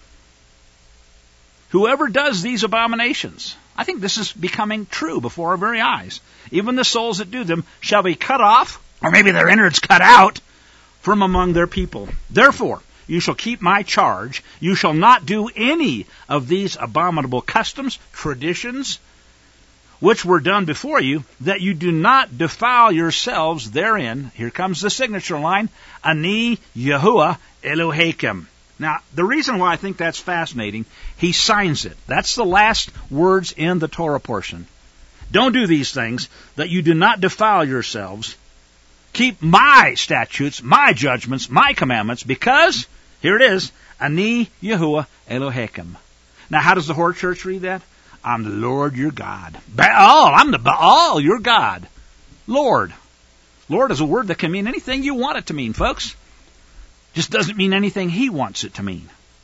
Whoever does these abominations, I think this is becoming true before our very eyes. Even the souls that do them shall be cut off, or maybe their innards cut out, from among their people. Therefore, you shall keep my charge. You shall not do any of these abominable customs, traditions, which were done before you, that you do not defile yourselves therein. Here comes the signature line, Ani Yahuwah Eloheikim. Now, the reason why I think that's fascinating, he signs it. That's the last words in the Torah portion. Don't do these things, that you do not defile yourselves. Keep my statutes, my judgments, my commandments, because, here it is, Ani Yahuwah Eloheikim. Now, how does the Hor Church read that? I'm the Lord your God. Baal, I'm the Baal, your God. Lord. Lord is a word that can mean anything you want it to mean, folks. Just doesn't mean anything he wants it to mean.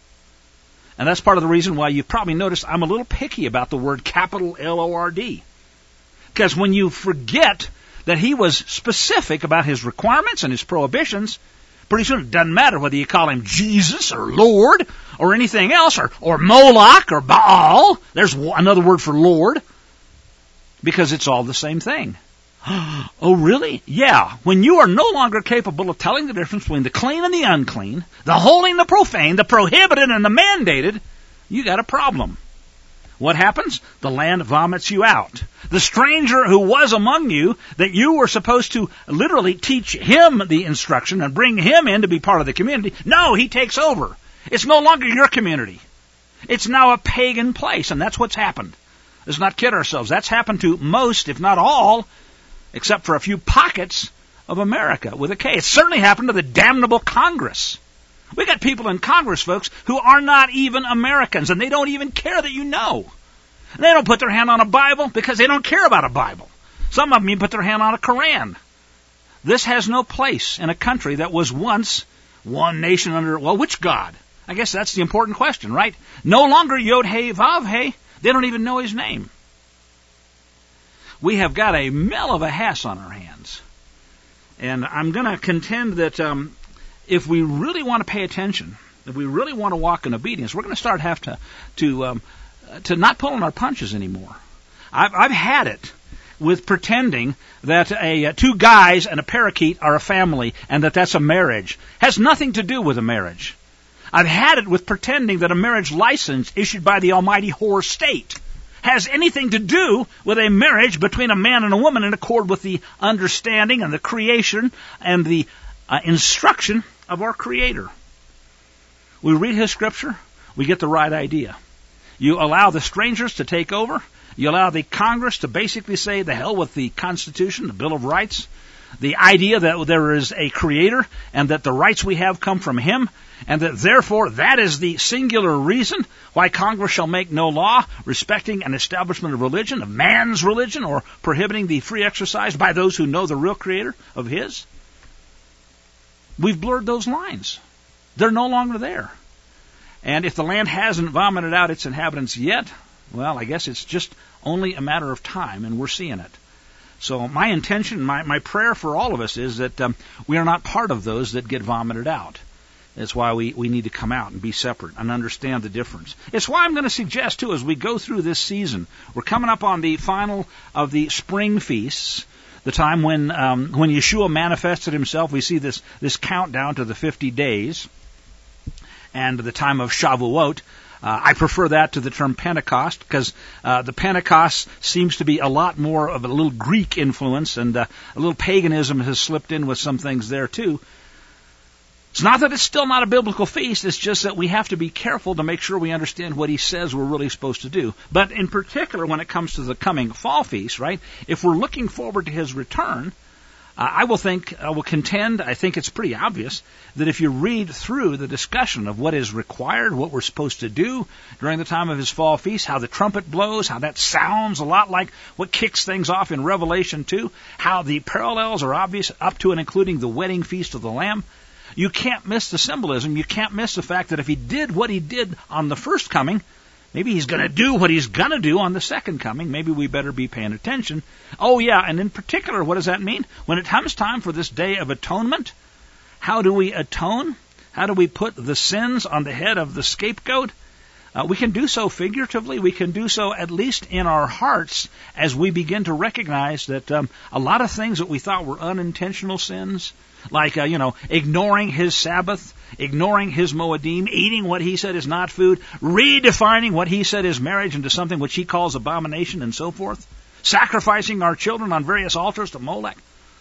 And that's part of the reason why you've probably noticed I'm a little picky about the word capital L O R D. Because when you forget that he was specific about his requirements and his prohibitions, pretty soon it doesn't matter whether you call him Jesus or Lord or anything else, or, or Moloch or Baal. There's another word for Lord, because it's all the same thing. Oh, really? Yeah. When you are no longer capable of telling the difference between the clean and the unclean, the holy and the profane, the prohibited and the mandated, you got a problem. What happens? The land vomits you out. The stranger who was among you, that you were supposed to literally teach him the instruction and bring him in to be part of the community, no, he takes over. It's no longer your community. It's now a pagan place, and that's what's happened. Let's not kid ourselves. That's happened to most, if not all, except for a few pockets of America with a K. It certainly happened to the damnable Congress. We got people in Congress, folks, who are not even Americans, and they don't even care that you know. They don't put their hand on a Bible because they don't care about a Bible. Some of them even put their hand on a Koran. This has no place in a country that was once one nation under, well, which God? I guess that's the important question, right? No longer Yod-Heh-Vav-Heh. They don't even know his name. We have got a mell of a hass on our hands. And I'm going to contend that um, if we really want to pay attention, if we really want to walk in obedience, we're going to start have to to um, to not pull on our punches anymore. I've, I've had it with pretending that a uh, two guys and a parakeet are a family and that that's a marriage. Has nothing to do with a marriage. I've had it with pretending that a marriage license issued by the almighty whore state has anything to do with a marriage between a man and a woman in accord with the understanding and the creation and the uh, instruction of our Creator. We read His Scripture, we get the right idea. You allow the strangers to take over. You allow the Congress to basically say, the hell with the Constitution, the Bill of Rights, the idea that there is a Creator and that the rights we have come from Him, and that therefore that is the singular reason why Congress shall make no law respecting an establishment of religion, of man's religion, or prohibiting the free exercise by those who know the real Creator of His. We've blurred those lines. They're no longer there. And if the land hasn't vomited out its inhabitants yet, well, I guess it's just only a matter of time, and we're seeing it. So my intention, my, my prayer for all of us is that um, we are not part of those that get vomited out. That's why we, we need to come out and be separate and understand the difference. It's why I'm going to suggest, too, as we go through this season, we're coming up on the final of the spring feasts, the time when um, when Yeshua manifested himself. We see this, this countdown to the fifty days, and the time of Shavuot. Uh, I prefer that to the term Pentecost, because uh, the Pentecost seems to be a lot more of a little Greek influence, and uh, a little paganism has slipped in with some things there, too. It's not that it's still not a biblical feast, it's just that we have to be careful to make sure we understand what he says we're really supposed to do. But in particular, when it comes to the coming fall feast, right, if we're looking forward to his return, uh, I will think, I will contend, I think it's pretty obvious, that if you read through the discussion of what is required, what we're supposed to do during the time of his fall feast, how the trumpet blows, how that sounds a lot like what kicks things off in Revelation two, how the parallels are obvious up to and including the wedding feast of the Lamb, you can't miss the symbolism. You can't miss the fact that if he did what he did on the first coming, maybe he's going to do what he's going to do on the second coming. Maybe we better be paying attention. Oh, yeah, and in particular, what does that mean? When it comes time for this Day of Atonement, how do we atone? How do we put the sins on the head of the scapegoat? Uh, we can do so figuratively. We can do so at least in our hearts as we begin to recognize that um, a lot of things that we thought were unintentional sins, like, uh, you know, ignoring his Sabbath, ignoring his Moedim, eating what he said is not food, redefining what he said is marriage into something which he calls abomination and so forth, sacrificing our children on various altars to Molech,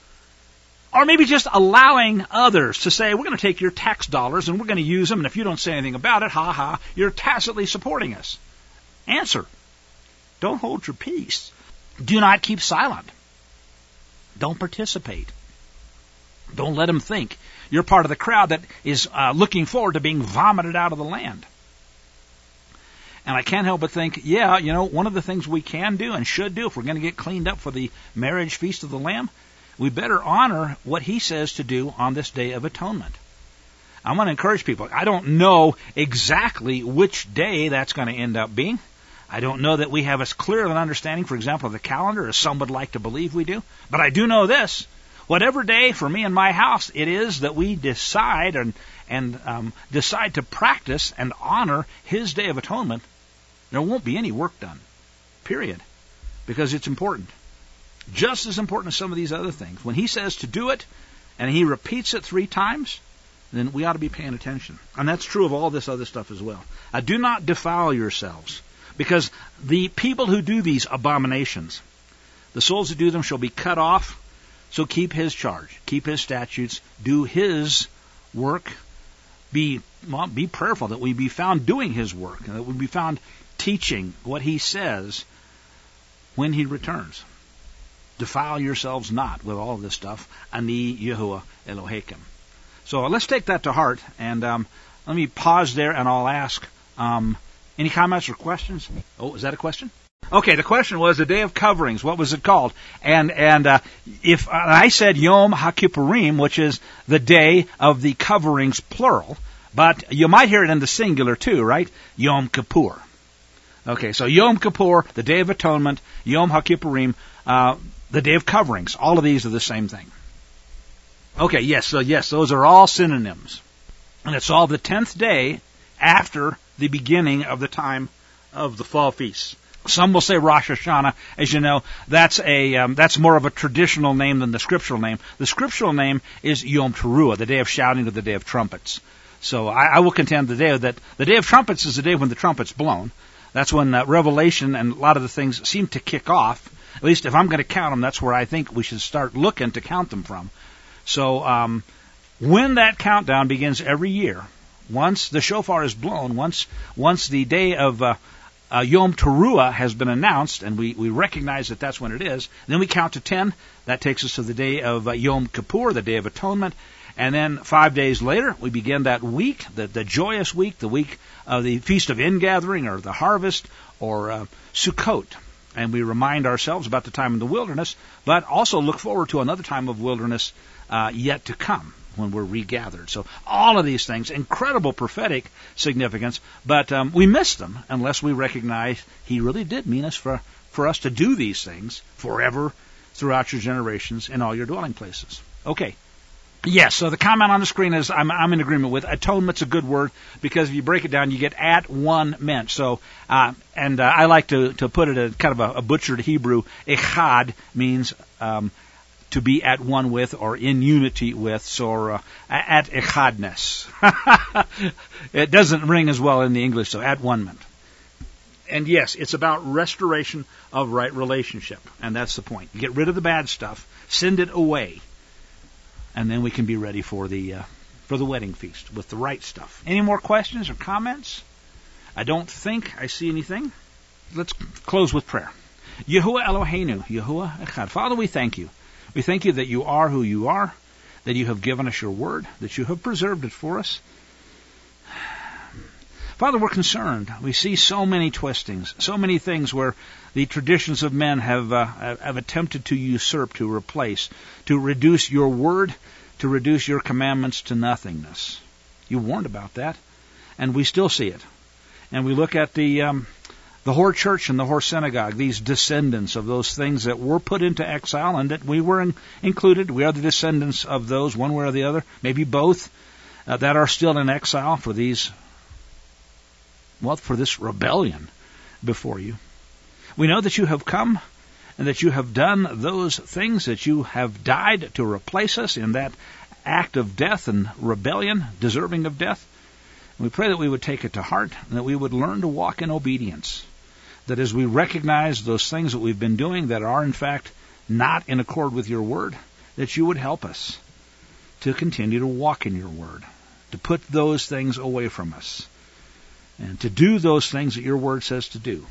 or maybe just allowing others to say, we're going to take your tax dollars and we're going to use them, and if you don't say anything about it, ha ha, you're tacitly supporting us. Answer: don't hold your peace. Do not keep silent. Don't participate. Don't let them think you're part of the crowd that is uh, looking forward to being vomited out of the land. And I can't help but think, yeah, you know, one of the things we can do and should do if we're going to get cleaned up for the marriage feast of the Lamb, we better honor what he says to do on this Day of Atonement. I want to encourage people. I don't know exactly which day that's going to end up being. I don't know that we have as clear of an understanding, for example, of the calendar as some would like to believe we do. But I do know this. Whatever day for me and my house it is that we decide and, and um, decide to practice and honor his Day of Atonement, there won't be any work done. Period. Because it's important. Just as important as some of these other things. When he says to do it, and he repeats it three times, then we ought to be paying attention. And that's true of all this other stuff as well. Uh, do not defile yourselves, because the people who do these abominations, the souls who do them shall be cut off. So keep his charge, keep his statutes, do his work. Be well, be prayerful that we be found doing his work, and that we be found teaching what he says when he returns. Defile yourselves not with all of this stuff. Ani Yahuwah Elohechem. So let's take that to heart, and um, let me pause there, and I'll ask um, any comments or questions. Oh, is that a question? Okay, the question was the Day of Coverings. What was it called? And and uh, if uh, I said Yom HaKippurim, which is the Day of the Coverings, plural, but you might hear it in the singular too, right? Yom Kippur. Okay, so Yom Kippur, the Day of Atonement, Yom HaKippurim, uh, the Day of Coverings. All of these are the same thing. Okay, yes, so yes, those are all synonyms. And it's all the tenth day after the beginning of the time of the fall feasts. Some will say Rosh Hashanah. As you know, that's a um, that's more of a traditional name than the scriptural name. The scriptural name is Yom Teruah, the day of shouting, or the day of trumpets. So I, I will contend the day that the day of trumpets is the day when the trumpet's blown. That's when uh, Revelation and a lot of the things seem to kick off. At least if I'm going to count them, that's where I think we should start looking to count them from. So um, when that countdown begins every year, once the shofar is blown, once once the day of uh, uh, Yom Teruah has been announced, and we, we recognize that that's when it is, then we count to ten. That takes us to the day of uh, Yom Kippur, the Day of Atonement. And then five days later, we begin that week, the, the joyous week, the week of the Feast of Ingathering, or the Harvest, or uh, Sukkot. And we remind ourselves about the time in the wilderness, but also look forward to another time of wilderness uh, yet to come. when we're regathered. So all of these things, incredible prophetic significance, but um, we miss them unless we recognize He really did mean us for, for us to do these things forever throughout your generations in all your dwelling places. Okay. Yes, so the comment on the screen is I'm, I'm in agreement with atonement's a good word because if you break it down, you get at one meant. So, uh, and uh, I like to, to put it in kind of a, a butchered Hebrew. Echad means um, to be at one with or in unity with, so uh, at echadness. It doesn't ring as well in the English, so at one meant. And yes, it's about restoration of right relationship, and that's the point. You get rid of the bad stuff, send it away. And then we can be ready for the uh, for the wedding feast with the right stuff. Any more questions or comments? I don't think I see anything. Let's close with prayer. Yahuwah Eloheinu, Yahuwah Echad. Father, we thank you. We thank you that you are who you are, that you have given us your word, that you have preserved it for us. Father, we're concerned. We see so many twistings, so many things where the traditions of men have uh, have attempted to usurp, to replace, to reduce your word, to reduce your commandments to nothingness. You warned about that, and we still see it. And we look at the um, the Hor Church and the Hor Synagogue, these descendants of those things that were put into exile and that we were in, included. We are the descendants of those, one way or the other, maybe both, uh, that are still in exile for these. Well, for this rebellion before you. We know that you have come and that you have done those things, that you have died to replace us in that act of death and rebellion, deserving of death. And we pray that we would take it to heart and that we would learn to walk in obedience. That as we recognize those things that we've been doing that are in fact not in accord with your word, that you would help us to continue to walk in your word, to put those things away from us, and to do those things that your word says to do.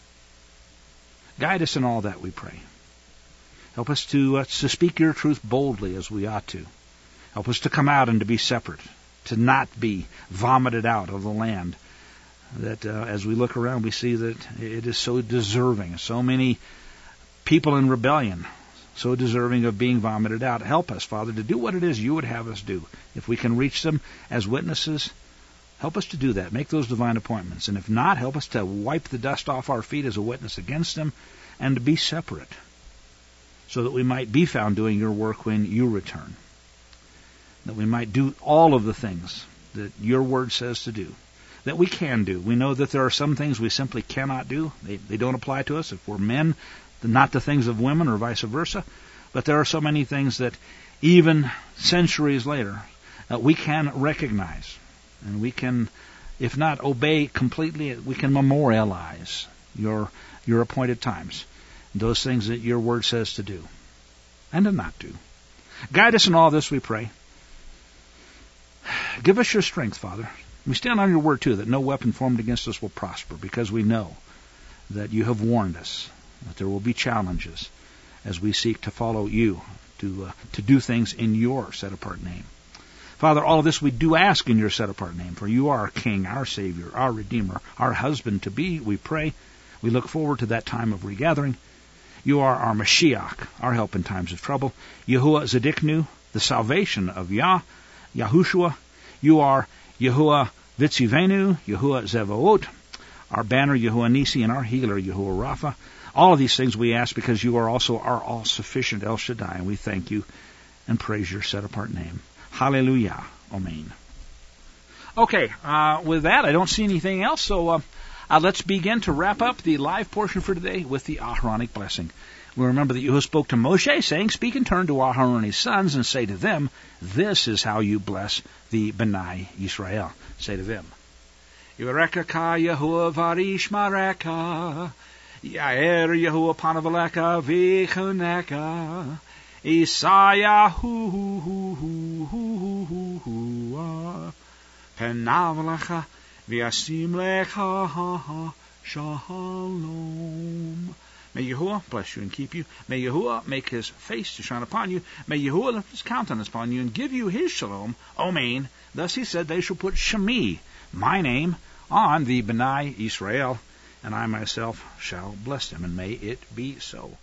Guide us in all that, we pray. Help us to, uh, to speak your truth boldly as we ought to. Help us to come out and to be separate, to not be vomited out of the land. That uh, as we look around, we see that it is so deserving. So many people in rebellion, so deserving of being vomited out. Help us, Father, to do what it is you would have us do. If we can reach them as witnesses, help us to do that. Make those divine appointments. And if not, help us to wipe the dust off our feet as a witness against them and to be separate so that we might be found doing your work when you return. That we might do all of the things that your word says to do, that we can do. We know that there are some things we simply cannot do. They, they don't apply to us. If we're men, not the things of women or vice versa. But there are so many things that even centuries later uh, we can recognize. And we can, if not obey completely, we can memorialize your your appointed times, those things that your word says to do and to not do. Guide us in all this, we pray. Give us your strength, Father. We stand on your word, too, that no weapon formed against us will prosper, because we know that you have warned us that there will be challenges as we seek to follow you, to uh, to do things in your set-apart name. Father, all of this we do ask in your set-apart name, for you are our King, our Savior, our Redeemer, our husband-to-be, we pray. We look forward to that time of regathering. You are our Mashiach, our help in times of trouble. Yahuwah Zedeknu, the salvation of Yah, Yahushua. You are Yahuwah Vitzivenu, Yahuwah Zevaot, our banner, Yahuwah Nisi, and our healer, Yahuwah Rapha. All of these things we ask because you are also our all-sufficient El Shaddai, and we thank you and praise your set-apart name. Hallelujah. Amen. Okay, uh, with that, I don't see anything else, so uh, uh, let's begin to wrap up the live portion for today with the Aharonic blessing. We remember that Yahuwah spoke to Moshe, saying, "Speak in turn to Aharon's sons, and say to them, this is how you bless the B'nai Yisrael." Say to them, Yivarekaka Yahuwah Varish Mareka, Yair Yahuwah Panavaleka Vichoneka, Isayahu Penavalacha Viasim Lecha Shalom. May Yahuwah bless you and keep you. May Yahuwah make his face to shine upon you. May Yahuwah lift his countenance upon you and give you his shalom. Amen. Thus he said, they shall put Shemi, my name, on the B'nai Yisrael, and I myself shall bless them. And may it be so.